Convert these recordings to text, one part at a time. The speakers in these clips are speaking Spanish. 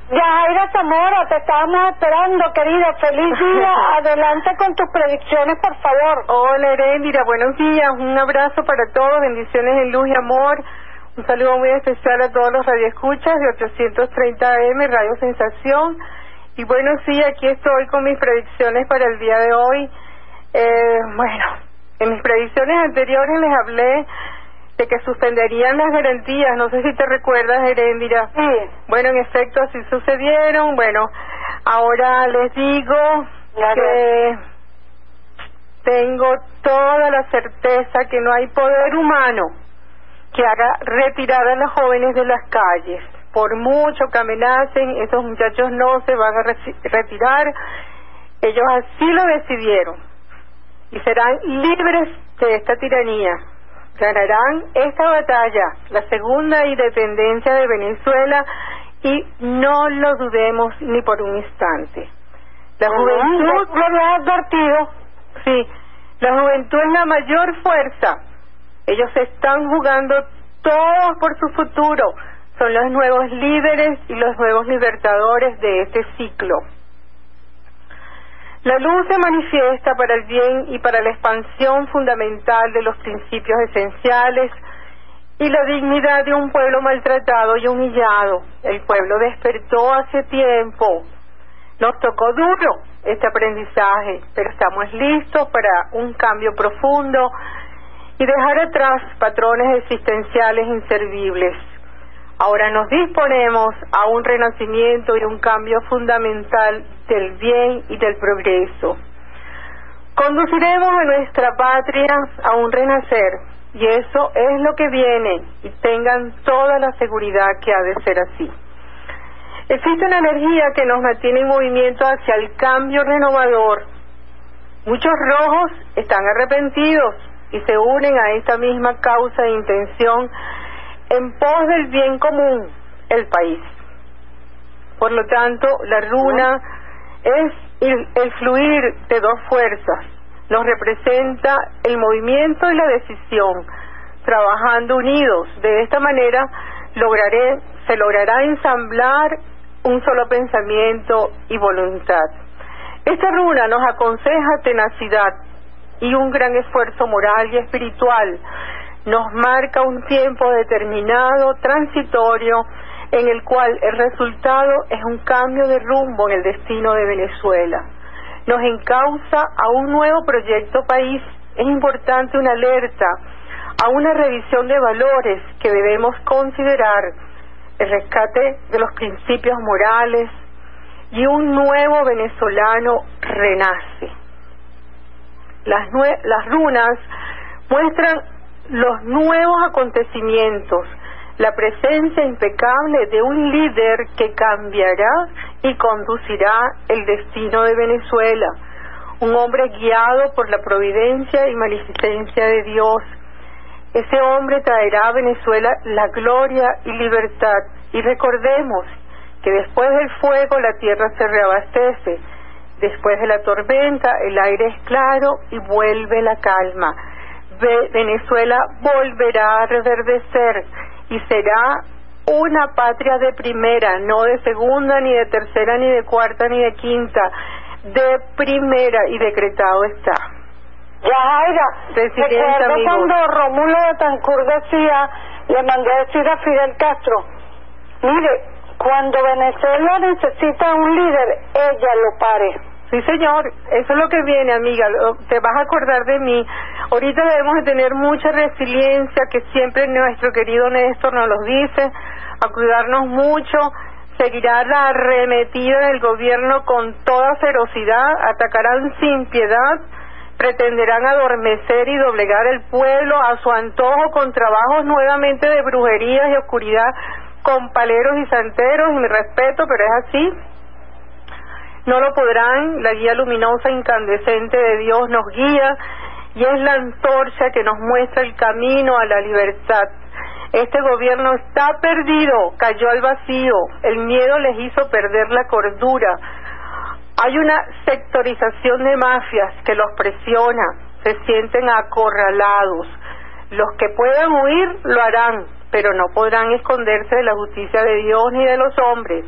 Yajaira Zamora, te estábamos esperando, querida. Feliz día. Adelante con tus predicciones, por favor. Hola, Heréndira, buenos días. Un abrazo para todos, bendiciones en luz y amor. Un saludo muy especial a todos los radioescuchas de 830 AM, Radio Sensación. Y bueno, sí, aquí estoy con mis predicciones para el día de hoy. Bueno, en mis predicciones anteriores les hablé de que suspenderían las garantías, no sé si te recuerdas, Heréndira. Sí. Bueno, en efecto, así sucedieron. Bueno, ahora les digo que tengo toda la certeza que no hay poder humano que haga retirar a los jóvenes de las calles. Por mucho que amenacen, esos muchachos no se van a retirar. Ellos así lo decidieron y serán libres de esta tiranía. Ganarán esta batalla, la segunda independencia de Venezuela, y no lo dudemos ni por un instante. La juventud, lo había advertido. Sí, la juventud es la mayor fuerza. Ellos están jugando todos por su futuro. Son los nuevos líderes y los nuevos libertadores de este ciclo. La luz se manifiesta para el bien y para la expansión fundamental de los principios esenciales y la dignidad de un pueblo maltratado y humillado. El pueblo despertó hace tiempo. Nos tocó duro este aprendizaje, pero estamos listos para un cambio profundo y dejar atrás patrones existenciales inservibles. Ahora nos disponemos a un renacimiento y un cambio fundamental del bien y del progreso. Conduciremos a nuestra patria a un renacer, y eso es lo que viene, y tengan toda la seguridad que ha de ser así. Existe una energía que nos mantiene en movimiento hacia el cambio renovador. Muchos rojos están arrepentidos y se unen a esta misma causa e intención en pos del bien común, el país. Por lo tanto, la runa es el fluir de dos fuerzas. Nos representa el movimiento y la decisión, trabajando unidos. De esta manera se logrará ensamblar un solo pensamiento y voluntad. Esta runa nos aconseja tenacidad y un gran esfuerzo moral y espiritual. Nos marca un tiempo determinado, transitorio, en el cual el resultado es un cambio de rumbo en el destino de Venezuela. Nos encausa a un nuevo proyecto país. Es importante una alerta a una revisión de valores que debemos considerar, el rescate de los principios morales, y un nuevo venezolano renace. Las runas muestran los nuevos acontecimientos, la presencia impecable de un líder que cambiará y conducirá el destino de Venezuela, un hombre guiado por la providencia y magnificencia de Dios. Ese hombre traerá a Venezuela la gloria y libertad. Y recordemos que después del fuego la tierra se reabastece, después de la tormenta el aire es claro y vuelve la calma. Venezuela volverá a reverdecer y será una patria de primera, no de segunda, ni de tercera, ni de cuarta, ni de quinta, de primera, y decretado está. Yajaira, recuerdo amigo, cuando Rómulo Betancourt decía, le mandé a decir a Fidel Castro, mire, cuando Venezuela necesita un líder, ella lo pare. Sí, señor, eso es lo que viene, amiga, te vas a acordar de mí. Ahorita debemos de tener mucha resiliencia, que siempre nuestro querido Néstor nos lo dice, a cuidarnos mucho. Seguirá la arremetida del gobierno con toda ferocidad, atacarán sin piedad, pretenderán adormecer y doblegar el pueblo a su antojo con trabajos nuevamente de brujerías y oscuridad, con paleros y santeros, y mi respeto, pero es así. No lo podrán. La guía luminosa incandescente de Dios nos guía y es la antorcha que nos muestra el camino a la libertad. Este gobierno está perdido, cayó al vacío, el miedo les hizo perder la cordura. Hay una sectorización de mafias que los presiona, se sienten acorralados. Los que puedan huir lo harán, pero no podrán esconderse de la justicia de Dios ni de los hombres.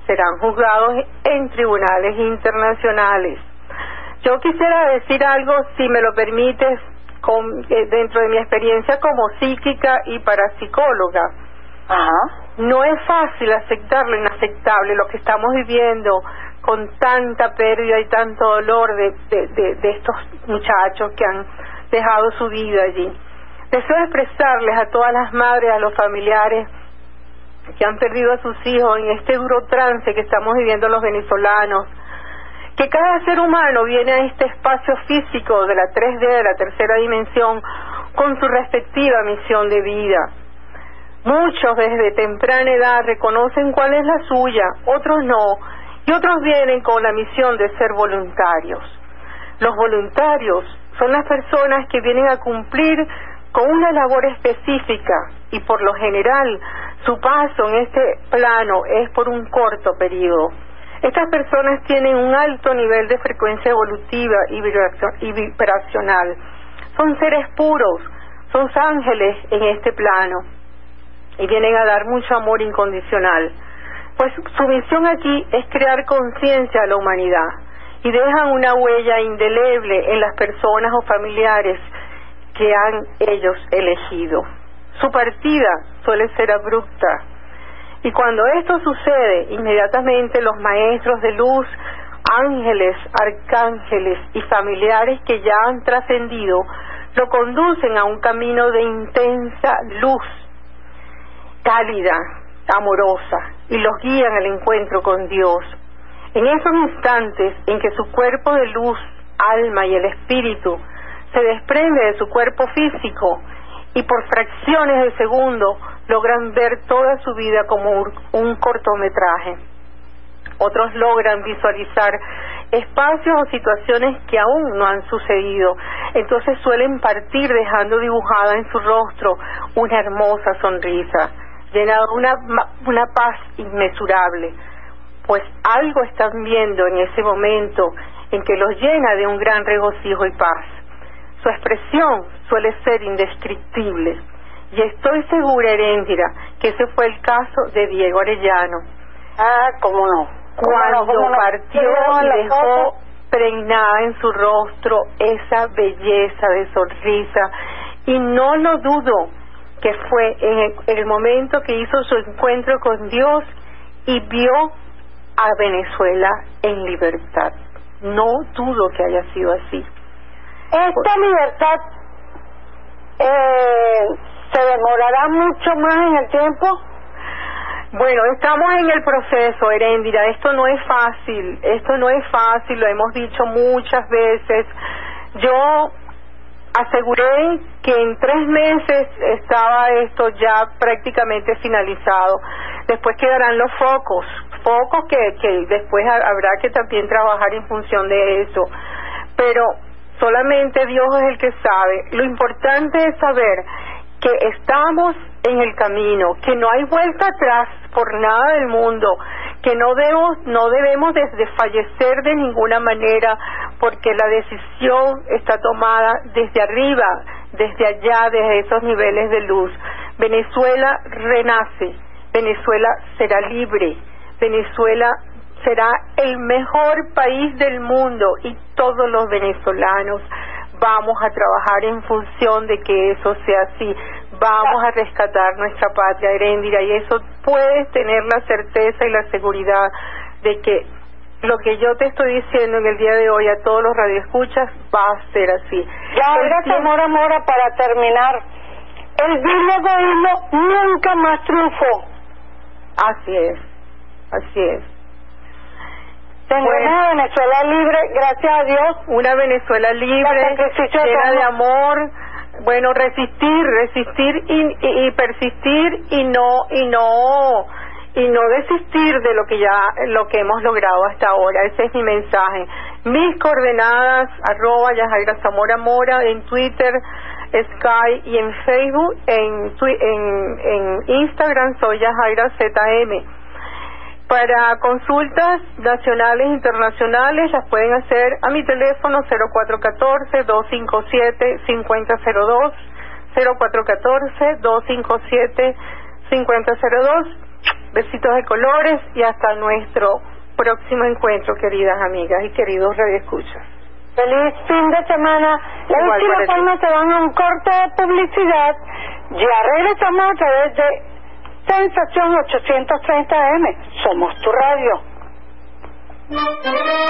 serán juzgados en tribunales internacionales. Yo quisiera decir algo, si me lo permites, dentro de mi experiencia como psíquica y parapsicóloga. Ajá. No es fácil aceptar lo inaceptable, lo que estamos viviendo con tanta pérdida y tanto dolor de estos muchachos que han dejado su vida allí. Deseo expresarles a todas las madres, a los familiares que han perdido a sus hijos en este duro trance que estamos viviendo los venezolanos, que cada ser humano viene a este espacio físico de la 3D, de la tercera dimensión, con su respectiva misión de vida. Muchos desde temprana edad reconocen cuál es la suya, otros no, y otros vienen con la misión de ser voluntarios. Los voluntarios son las personas que vienen a cumplir con una labor específica, y por lo general su paso en este plano es por un corto periodo. Estas personas tienen un alto nivel de frecuencia evolutiva y vibracional. Son seres puros, son ángeles en este plano, y vienen a dar mucho amor incondicional. Pues su misión aquí es crear conciencia a la humanidad, y dejan una huella indeleble en las personas o familiares que han ellos elegido. Su partida suele ser abrupta, y cuando esto sucede, inmediatamente los maestros de luz, ángeles, arcángeles y familiares que ya han trascendido, lo conducen a un camino de intensa luz, cálida, amorosa, y los guían al encuentro con Dios. En esos instantes en que su cuerpo de luz, alma y el espíritu se desprende de su cuerpo físico, y por fracciones de segundo logran ver toda su vida como un cortometraje. Otros logran visualizar espacios o situaciones que aún no han sucedido. Entonces suelen partir dejando dibujada en su rostro una hermosa sonrisa, llena de una paz inmesurable, pues algo están viendo en ese momento en que los llena de un gran regocijo y paz. Su expresión suele ser indescriptible, y estoy segura, Heréndira, que ese fue el caso de Diego Arellano. Ah, cómo no. Cuando partió y dejó pregnada en su rostro esa belleza de sonrisa, y no lo dudo que fue en el momento que hizo su encuentro con Dios y vio a Venezuela en libertad. No dudo que haya sido así. Esta libertad se demorará mucho más en el tiempo. Bueno, estamos en el proceso, Heréndira. Esto no es fácil, lo hemos dicho muchas veces. Yo aseguré que en 3 meses estaba esto ya prácticamente finalizado. Después quedarán los focos que después habrá que también trabajar en función de eso. Pero solamente Dios es el que sabe. Lo importante es saber que estamos en el camino, que no hay vuelta atrás por nada del mundo, que no debemos desfallecer de ninguna manera, porque la decisión está tomada desde arriba, desde allá, desde esos niveles de luz. Venezuela renace, Venezuela será libre, Venezuela será el mejor país del mundo, y todos los venezolanos vamos a trabajar en función de que eso sea así. Vamos a rescatar nuestra patria, Heréndira, y eso puedes tener la certeza y la seguridad de que lo que yo te estoy diciendo en el día de hoy a todos los radioescuchas va a ser así. Yajaira Zamora Mora, para terminar, el vil egoísmo nunca más triunfó. Así es. Tendremos una Venezuela libre, gracias a Dios. Una Venezuela libre, llena de amor. Bueno, resistir y persistir, y no desistir de lo que hemos logrado hasta ahora. Ese es mi mensaje. Mis coordenadas, @Yajaira Zamora Mora, en Twitter, Skype y en Facebook. En Instagram soy Yajaira ZM. Para consultas nacionales e internacionales las pueden hacer a mi teléfono 0414-257-5002, 0414-257-5002. Besitos de colores y hasta nuestro próximo encuentro, queridas amigas y queridos radioescuchas. Feliz fin de semana. La última forma se van a un corte de publicidad. Ya regresamos a través de Sensación 830 AM. Somos tu radio.